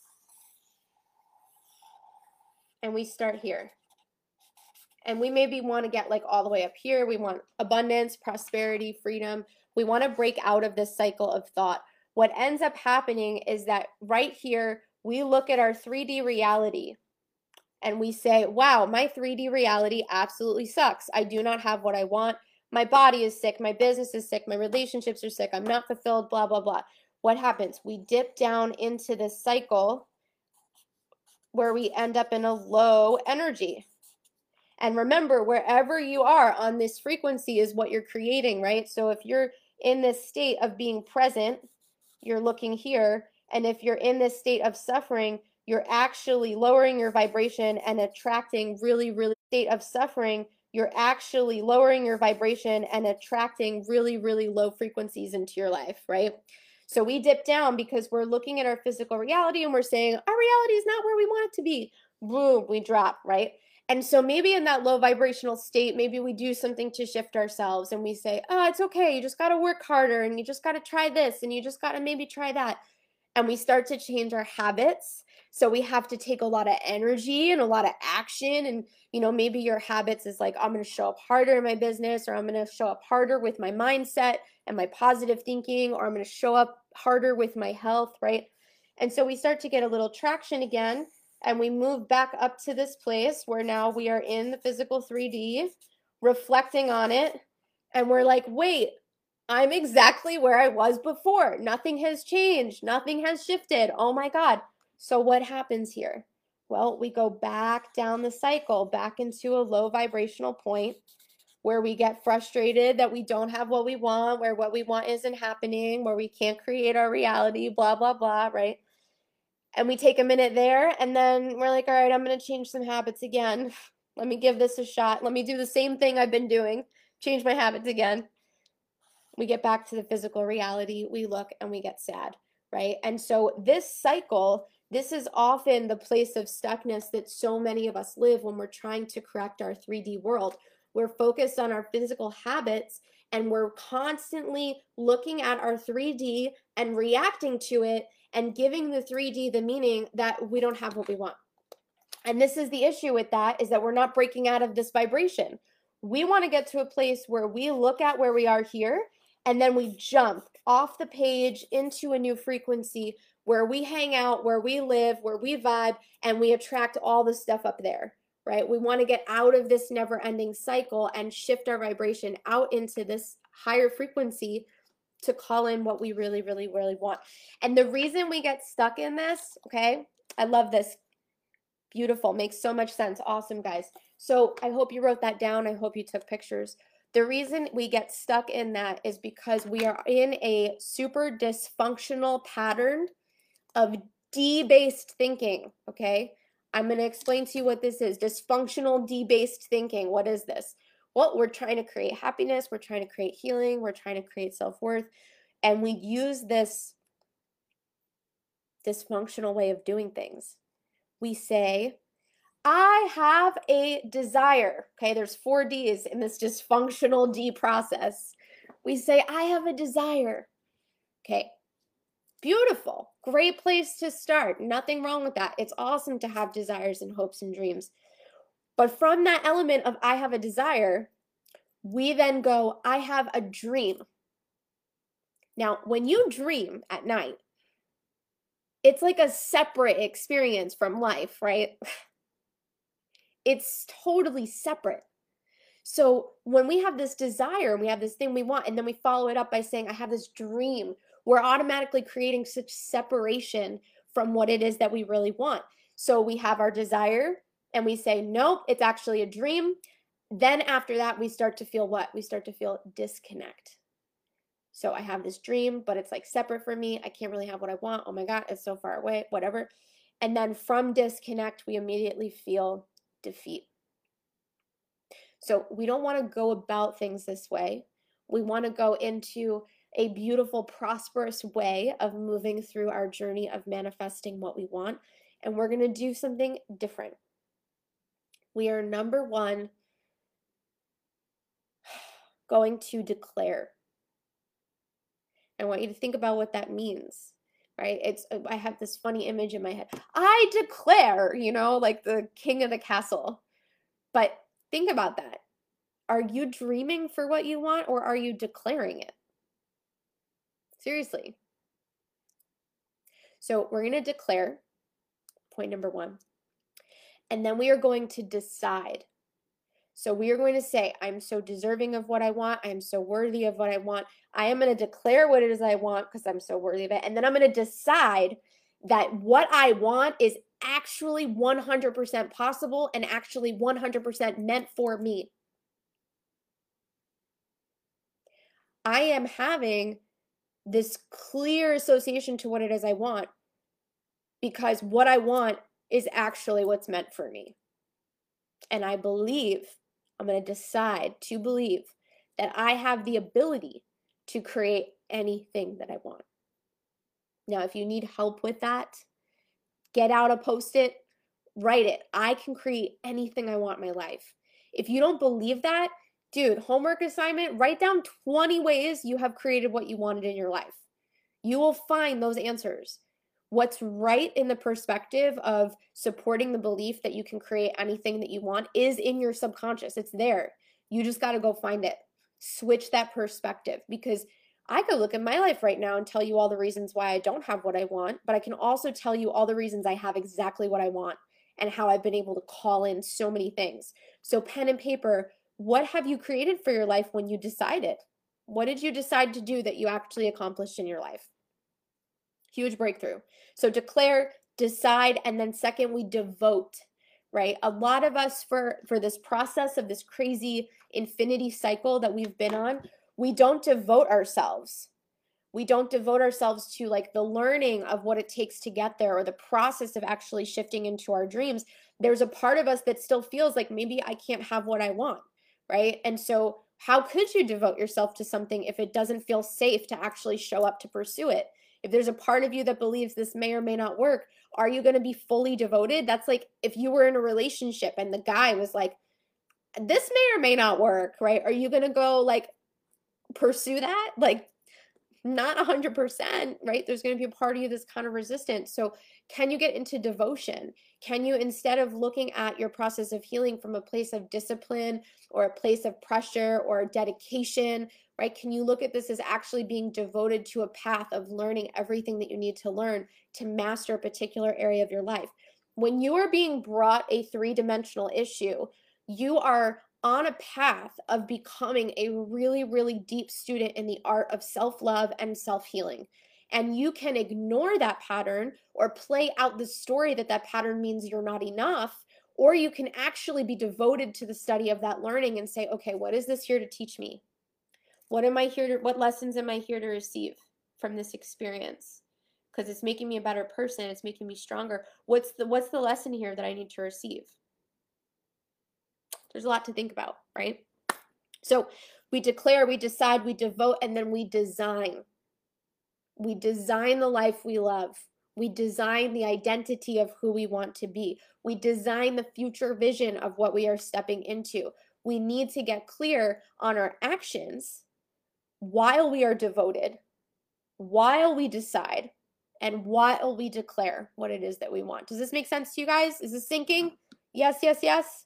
And we start here. And we maybe want to get like all the way up here. We want abundance, prosperity, freedom. We want to break out of this cycle of thought. What ends up happening is that right here, we look at our 3D reality and we say, wow, my 3D reality absolutely sucks. I do not have what I want. My body is sick. My business is sick. My relationships are sick. I'm not fulfilled, blah, blah, blah. What happens? We dip down into this cycle where we end up in a low energy. And remember, wherever you are on this frequency is what you're creating, right? So if you're in this state of being present, you're looking here. And if you're in this state of suffering, you're actually lowering your vibration and attracting really you're actually lowering your vibration and attracting really, really low frequencies into your life, right? So we dip down because we're looking at our physical reality and we're saying, our reality is not where we want it to be. Boom, we drop, right? And so maybe in that low vibrational state, maybe we do something to shift ourselves and we say, oh, it's okay. You just got to work harder and you just got to try this and you just got to maybe try that. and we start to change our habits. So we have to take a lot of energy and a lot of action. And, maybe your habits is like, I'm going to show up harder in my business, or I'm going to show up harder with my mindset and my positive thinking, or I'm going to show up harder with my health, right? And so we start to get a little traction again, and we move back up to this place where now we are in the physical 3D, reflecting on it, and we're like, wait, I'm exactly where I was before. Nothing has changed. Nothing has shifted. Oh my God. So what happens here? Well, we go back down the cycle, back into a low vibrational point where we get frustrated that we don't have what we want, where what we want isn't happening, where we can't create our reality, blah, blah, blah, right? And we take a minute there, and then we're like, all right, I'm going to change some habits again. Let me give this a shot. Let me do the same thing I've been doing, change my habits again. We get back to the physical reality, we look and we get sad, right? And so this cycle, this is often the place of stuckness that so many of us live when we're trying to correct our 3D world. We're focused on our physical habits, and we're constantly looking at our 3D and reacting to it and giving the 3D the meaning that we don't have what we want. And this is the issue with that, is that we're not breaking out of this vibration. We want to get to a place where we look at where we are here, and then we jump off the page into a new frequency where we hang out, where we live, where we vibe, and we attract all the stuff up there, right? We want to get out of this never-ending cycle and shift our vibration out into this higher frequency to call in what we really, really, really want. And the reason we get stuck in this, okay, I love this. Beautiful. Makes so much sense. Awesome, guys. So I hope you wrote that down. I hope you took pictures. The reason we get stuck in that is because we are in a super dysfunctional pattern of D-based thinking, okay? I'm going to explain to you what this is. Dysfunctional D-based thinking. What is this? Well, we're trying to create happiness. We're trying to create healing. We're trying to create self-worth. And we use this dysfunctional way of doing things. We say, I have a desire. Okay, there's 4 Ds in this dysfunctional D process. We say, I have a desire. Okay, beautiful. Great place to start. Nothing wrong with that. It's awesome to have desires and hopes and dreams. But from that element of I have a desire, we then go, I have a dream. Now, when you dream at night, it's like a separate experience from life, right? It's totally separate. So when we have this desire and we have this thing we want, and then we follow it up by saying, I have this dream, we're automatically creating such separation from what it is that we really want. So we have our desire and we say, nope, it's actually a dream. Then after that, we start to feel what? We start to feel disconnect. So I have this dream, but it's like separate from me. I can't really have what I want. Oh my God, it's so far away, whatever. And then from disconnect, we immediately feel defeat. So we don't want to go about things this way. We want to go into a beautiful, prosperous way of moving through our journey of manifesting what we want. And we're going to do something different. We are, number one, going to declare. I want you to think about what that means, right? I have this funny image in my head. I declare, like the king of the castle. But think about that. Are you dreaming for what you want, or are you declaring it? Seriously. So we're going to declare, point number one. And then we are going to decide. So we are going to say, I'm so deserving of what I want. I'm so worthy of what I want. I am going to declare what it is I want because I'm so worthy of it. And then I'm going to decide that what I want is actually 100% possible and actually 100% meant for me. I am having this clear association to what it is I want because what I want is actually what's meant for me. And I believe, I'm going to decide to believe that I have the ability to create anything that I want. Now, if you need help with that, get out a Post-it, write it. I can create anything I want in my life. If you don't believe that, dude, homework assignment, write down 20 ways you have created what you wanted in your life. You will find those answers. What's right in the perspective of supporting the belief that you can create anything that you want is in your subconscious. It's there. You just got to go find it. Switch that perspective, because I could look at my life right now and tell you all the reasons why I don't have what I want, but I can also tell you all the reasons I have exactly what I want and how I've been able to call in so many things. So pen and paper, what have you created for your life when you decided? What did you decide to do that you actually accomplished in your life? Huge breakthrough. So declare, decide, and then second, we devote, right? A lot of us for this process of this crazy infinity cycle that we've been on, we don't devote ourselves. We don't devote ourselves to like the learning of what it takes to get there or the process of actually shifting into our dreams. There's a part of us that still feels like maybe I can't have what I want, right? And so how could you devote yourself to something if it doesn't feel safe to actually show up to pursue it? If there's a part of you that believes this may or may not work, are you going to be fully devoted? That's like if you were in a relationship and the guy was like, this may or may not work, right? Are you going to go like pursue that? Like, not 100%, right? There's going to be a part of you that's kind of resistant. So can you get into devotion? Can you, instead of looking at your process of healing from a place of discipline or a place of pressure or dedication, right? Can you look at this as actually being devoted to a path of learning everything that you need to learn to master a particular area of your life? When you are being brought a three-dimensional issue, you are on a path of becoming a really, really deep student in the art of self-love and self-healing. And you can ignore that pattern or play out the story that that pattern means you're not enough, or you can actually be devoted to the study of that learning and say, okay, what is this here to teach me? What lessons am I here to receive from this experience? Because it's making me a better person, it's making me stronger. What's the lesson here that I need to receive? There's a lot to think about, right? So we declare, we decide, we devote, and then we design. We design the life we love. We design the identity of who we want to be. We design the future vision of what we are stepping into. We need to get clear on our actions while we are devoted, while we decide, and while we declare what it is that we want. Does this make sense to you guys? Is this sinking? Yes, yes, yes.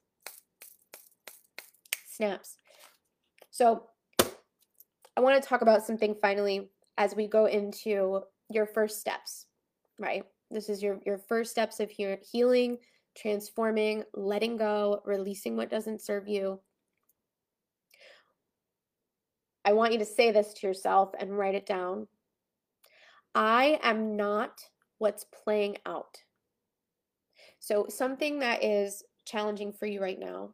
Snaps. So I want to talk about something finally as we go into your first steps, right? This is your first steps of healing, transforming, letting go, releasing what doesn't serve you. I want you to say this to yourself and write it down. I am not what's playing out. So something that is challenging for you right now,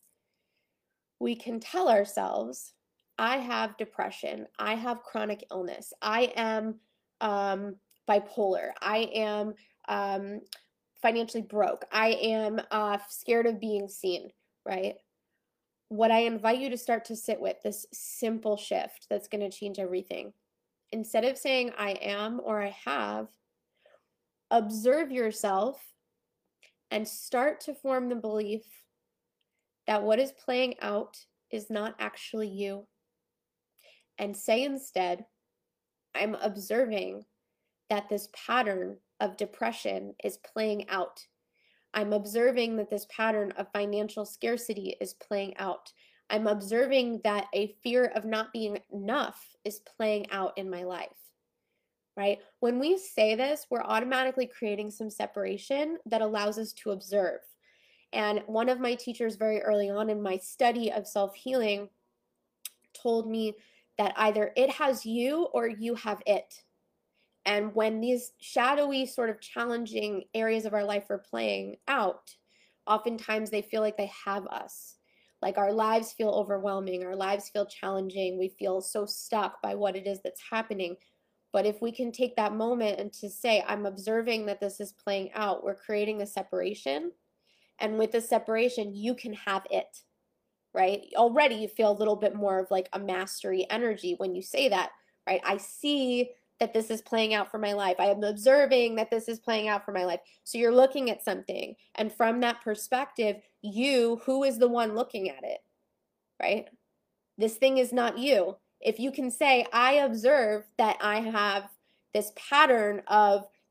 we can tell ourselves, I have depression, I have chronic illness, I am bipolar, I am financially broke, I am scared of being seen, right? What I invite you to start to sit with, this simple shift that's going to change everything. Instead of saying I am or I have, observe yourself and start to form the belief that what is playing out is not actually you. And say instead, I'm observing that this pattern of depression is playing out. I'm observing that this pattern of financial scarcity is playing out. I'm observing that a fear of not being enough is playing out in my life, right? When we say this, we're automatically creating some separation that allows us to observe. And one of my teachers very early on in my study of self-healing told me that either it has you or you have it. And when these shadowy, sort of challenging areas of our life are playing out, oftentimes they feel like they have us. Like our lives feel overwhelming, our lives feel challenging, we feel so stuck by what it is that's happening. But if we can take that moment and to say, I'm observing that this is playing out, we're creating a separation. And with the separation, you can have it, right? Already you feel a little bit more of like a mastery energy when you say that, right? I see that this is playing out for my life. I am observing that this is playing out for my life. So you're looking at something, and from that perspective, who is the one looking at it, right? This thing is not you. If you can say, I observe that I have this pattern of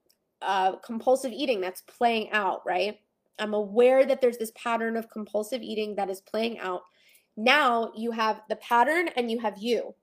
compulsive eating that's playing out, right? I'm aware that there's this pattern of compulsive eating that is playing out. Now you have the pattern and you have you.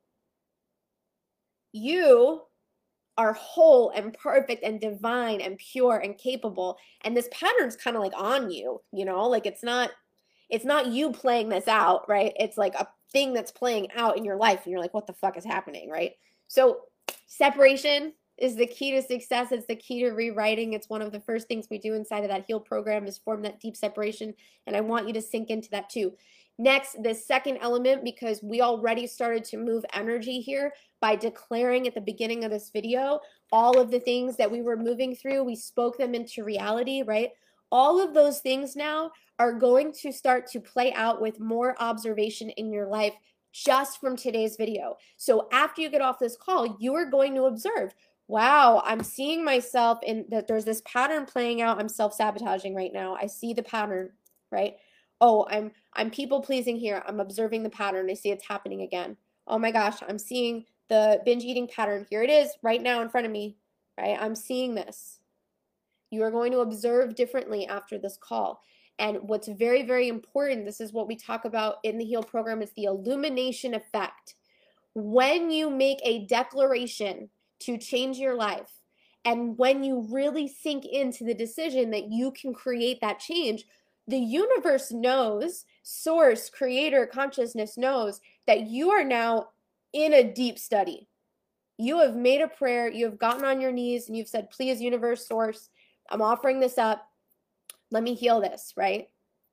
You are whole and perfect and divine and pure and capable. And this pattern's kind of like on you, you know, like it's not you playing this out, right? It's like a thing that's playing out in your life and you're like, what the fuck is happening, right? So separation is the key to success. It's the key to rewriting. It's one of the first things we do inside of that HEAL program is form that deep separation. And I want you to sink into that too. Next, the second element, because we already started to move energy here by declaring at the beginning of this video all of the things that we were moving through. We spoke them into reality, right? All of those things now are going to start to play out with more observation in your life just from today's video. So after you get off this call, you are going to observe, wow, I'm seeing myself in that there's this pattern playing out. I'm self-sabotaging right now. I see the pattern, right? Oh, I'm people pleasing here. I'm observing the pattern. I see it's happening again. Oh my gosh, I'm seeing the binge eating pattern. Here it is right now in front of me, right? I'm seeing this. You are going to observe differently after this call. And what's very, very important, this is what we talk about in the HEAL program, is the illumination effect. When you make a declaration to change your life, and when you really sink into the decision that you can create that change, the universe knows, source, creator, consciousness knows that you are now in a deep study. You have made a prayer, you have gotten on your knees, and you've said, please, universe, source, I'm offering this up. Let me heal this, right?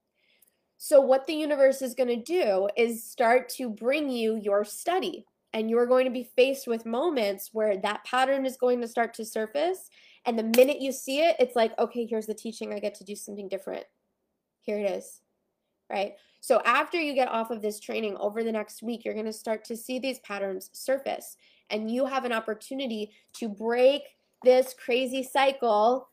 So what the universe is going to do is start to bring you your study. And you're going to be faced with moments where that pattern is going to start to surface. And the minute you see it, it's like, okay, here's the teaching. I get to do something different. Here it is, right? So after you get off of this training over the next week, you're going to start to see these patterns surface. And you have an opportunity to break this crazy cycle.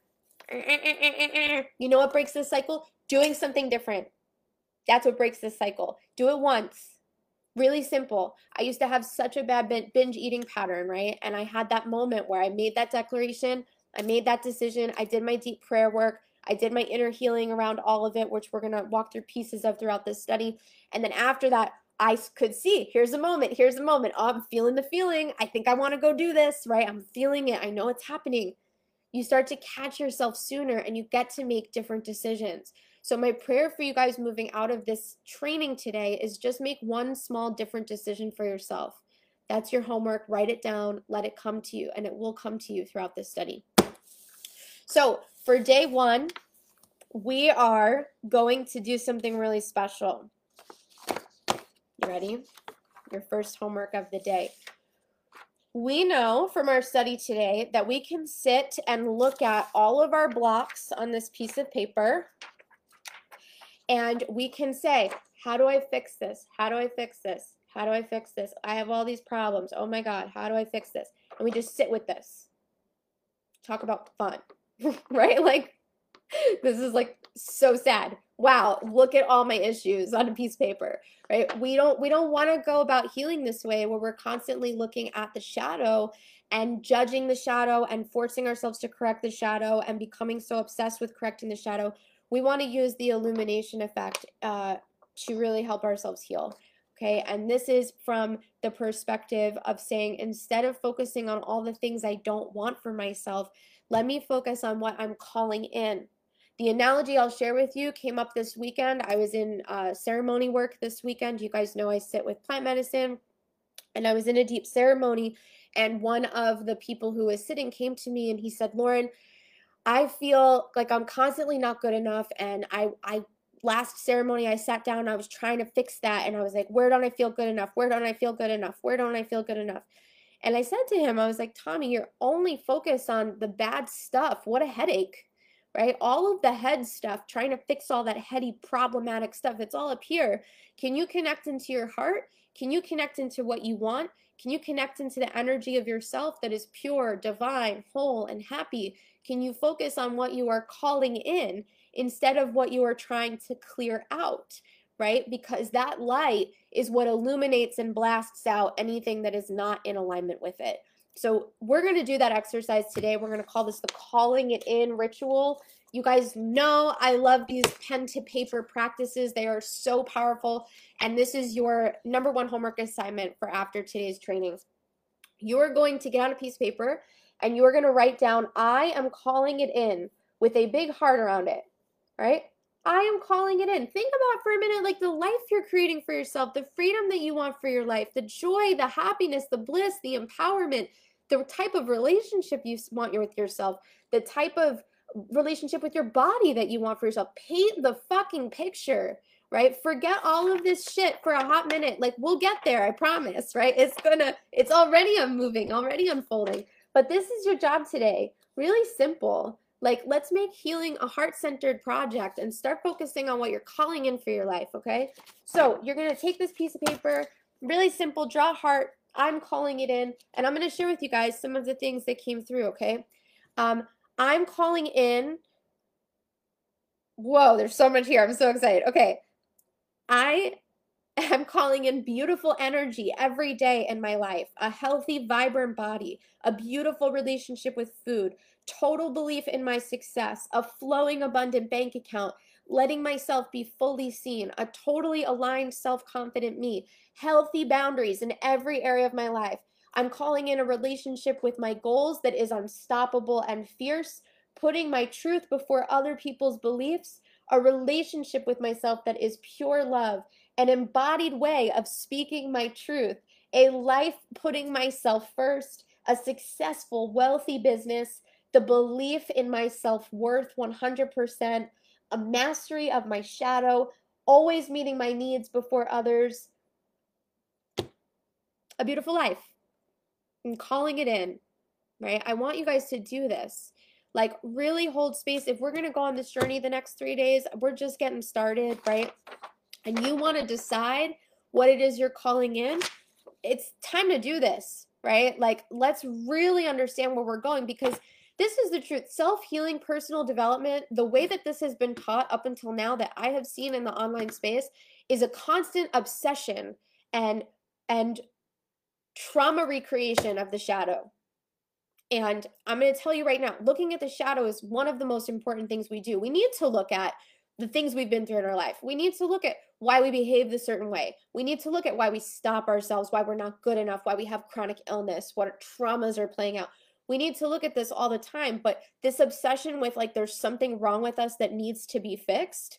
You know what breaks this cycle? Doing something different. That's what breaks this cycle. Do it once. Really simple. I used to have such a bad binge eating pattern, right? And I had that moment where I made that declaration, I made that decision, I did my deep prayer work, I did my inner healing around all of it, which we're going to walk through pieces of throughout this study. And then after that, I could see, here's a moment. Oh, I'm feeling the feeling. I think I want to go do this, right? I'm feeling it. I know it's happening. You start to catch yourself sooner and you get to make different decisions. So my prayer for you guys moving out of this training today is just make one small different decision for yourself. That's your homework. Write it down. Let it come to you, and it will come to you throughout this study. So for day one, we are going to do something really special. You ready? Your first homework of the day. We know from our study today that we can sit and look at all of our blocks on this piece of paper, and we can say, how do I fix this? How do I fix this? How do I fix this? I have all these problems. Oh my God, how do I fix this? And we just sit with this. Talk about fun, right? Like, this is like so sad. Wow, look at all my issues on a piece of paper, right? We don't want to go about healing this way where we're constantly looking at the shadow and judging the shadow and forcing ourselves to correct the shadow and becoming so obsessed with correcting the shadow. We want to use the illumination effect to really help ourselves heal. Okay, and this is from the perspective of saying, instead of focusing on all the things I don't want for myself, let me focus on what I'm calling in. The analogy I'll share with you came up this weekend. I was in ceremony work this weekend. You guys know I sit with plant medicine, and I was in a deep ceremony, and one of the people who was sitting came to me and he said, Lauren, I feel like I'm constantly not good enough, and I last ceremony I sat down, I was trying to fix that, and I was like, where don't I feel good enough? Where don't I feel good enough? Where don't I feel good enough? And I said to him, I was like, Tommy, you're only focused on the bad stuff. What a headache, right? All of the head stuff, trying to fix all that heady, problematic stuff, it's all up here. Can you connect into your heart? Can you connect into what you want? Can you connect into the energy of yourself that is pure, divine, whole, and happy? Can you focus on what you are calling in instead of what you are trying to clear out, right? Because that light is what illuminates and blasts out anything that is not in alignment with it. So we're going to do that exercise today. We're going to call this the calling it in ritual. You guys know I love these pen to paper practices. They are so powerful. And this is your number one homework assignment for after today's training. You're going to get out a piece of paper and you're going to write down, I am calling it in, with a big heart around it, right? I am calling it in. Think about for a minute, like the life you're creating for yourself, the freedom that you want for your life, the joy, the happiness, the bliss, the empowerment, the type of relationship you want with yourself, the type of relationship with your body that you want for yourself. Paint the fucking picture, right? Forget all of this shit for a hot minute. Like, we'll get there, I promise, right? It's already moving, already unfolding. But this is your job today. Really simple. Like, let's make healing a heart-centered project and start focusing on what you're calling in for your life, okay? So you're going to take this piece of paper, really simple, draw a heart. I'm calling it in, and I'm going to share with you guys some of the things that came through, okay? I'm calling in. Whoa, there's so much here. I'm so excited. Okay. I am calling in beautiful energy every day in my life, a healthy, vibrant body, a beautiful relationship with food, total belief in my success, a flowing, abundant bank account, letting myself be fully seen, a totally aligned, self-confident me, healthy boundaries in every area of my life. I'm calling in a relationship with my goals that is unstoppable and fierce, putting my truth before other people's beliefs, a relationship with myself that is pure love, an embodied way of speaking my truth, a life putting myself first, a successful, wealthy business, the belief in my self-worth 100%, a mastery of my shadow, always meeting my needs before others, a beautiful life, and calling it in, right? I want you guys to do this. Like, really hold space. If we're going to go on this journey the next 3 days, we're just getting started, right? And you want to decide what it is you're calling in, it's time to do this, right? Like, let's really understand where we're going, because this is the truth. Self-healing, personal development, the way that this has been taught up until now that I have seen in the online space is a constant obsession and trauma recreation of the shadow. And I'm going to tell you right now, looking at the shadow is one of the most important things we do. We need to look at the things we've been through in our life. We need to look at why we behave a certain way. We need to look at why we stop ourselves, why we're not good enough, why we have chronic illness, what traumas are playing out. We need to look at this all the time. But this obsession with like there's something wrong with us that needs to be fixed,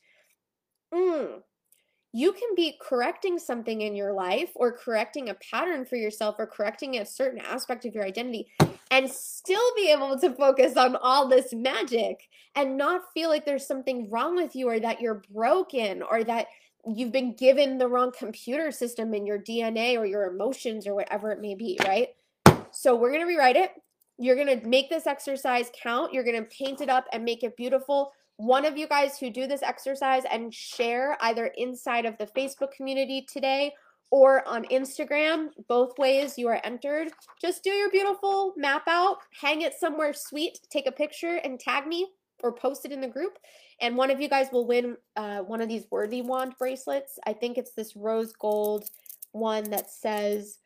you can be correcting something in your life or correcting a pattern for yourself or correcting a certain aspect of your identity and still be able to focus on all this magic and not feel like there's something wrong with you or that you're broken or that you've been given the wrong computer system in your DNA or your emotions or whatever it may be, right? So we're going to rewrite it. You're going to make this exercise count. You're going to paint it up and make it beautiful. One of you guys who do this exercise and share either inside of the Facebook community today or on Instagram, both ways you are entered. Just do your beautiful map out, hang it somewhere sweet, take a picture and tag me or post it in the group. And one of you guys will win one of these Worthy Wand bracelets. I think it's this rose gold one that says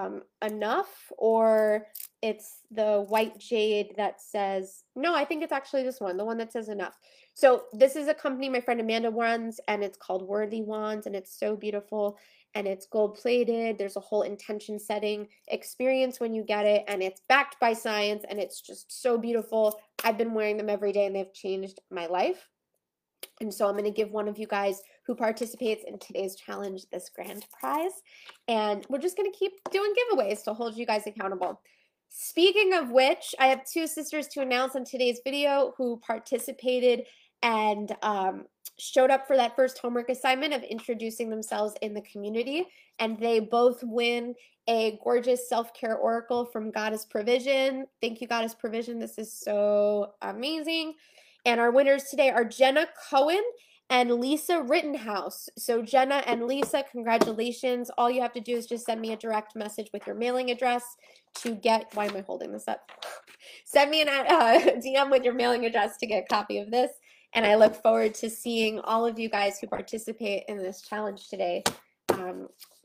enough, or it's the white jade that says, no, I think it's actually this one, the one that says enough. So this is a company my friend Amanda runs, and it's called Worthy Wands, and it's so beautiful, and it's gold plated. There's a whole intention setting experience when you get it, and it's backed by science, and it's just so beautiful. I've been wearing them every day, and they've changed my life. And so I'm going to give one of you guys who participates in today's challenge this grand prize. And we're just going to keep doing giveaways to hold you guys accountable. Speaking of which, I have two sisters to announce in today's video who participated and showed up for that first homework assignment of introducing themselves in the community. And they both win a gorgeous self-care oracle from Goddess Provision. Thank you, Goddess Provision. This is so amazing. And our winners today are Jenna Cohen and Lisa Rittenhouse. So Jenna and Lisa, congratulations. All you have to do is just send me a direct message with your mailing address to get, why am I holding this up? Send me a DM with your mailing address to get a copy of this. And I look forward to seeing all of you guys who participate in this challenge today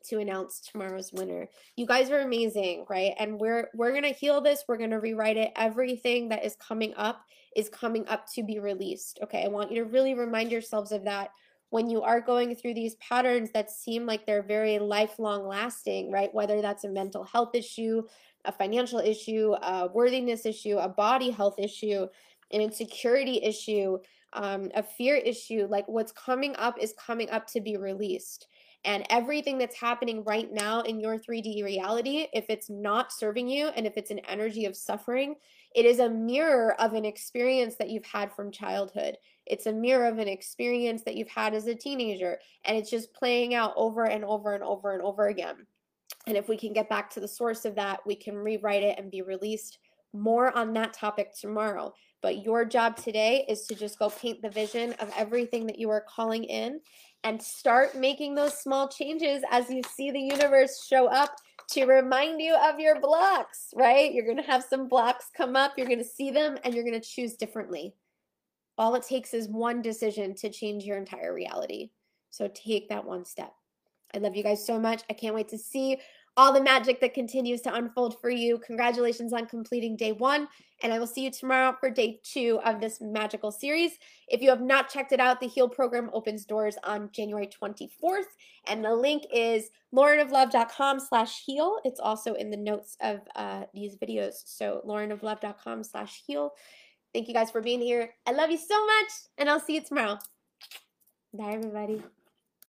to announce tomorrow's winner. You guys are amazing, right? And we're going to heal this. We're going to rewrite it. Everything that is coming up to be released. Okay? I want you to really remind yourselves of that when you are going through these patterns that seem like they're very lifelong lasting, right? Whether that's a mental health issue, a financial issue, a worthiness issue, a body health issue, an insecurity issue, a fear issue, like what's coming up is coming up to be released. And everything that's happening right now in your 3D reality, if it's not serving you and if it's an energy of suffering, it is a mirror of an experience that you've had from childhood. It's a mirror of an experience that you've had as a teenager, and it's just playing out over and over and over and over again. And if we can get back to the source of that, we can rewrite it and be released. More on that topic tomorrow. But your job today is to just go paint the vision of everything that you are calling in and start making those small changes as you see the universe show up to remind you of your blocks, right? You're going to have some blocks come up, you're going to see them, and you're going to choose differently. All it takes is one decision to change your entire reality. So take that one step. I love you guys so much. I can't wait to see all the magic that continues to unfold for you. Congratulations on completing day 1, and I will see you tomorrow for day 2 of this magical series. If you have not checked it out, the Heal program opens doors on January 24th, and the link is laurenoflove.com/heal. It's also in the notes of these videos. So laurenoflove.com/heal. Thank you guys for being here. I love you so much, and I'll see you tomorrow. Bye, everybody.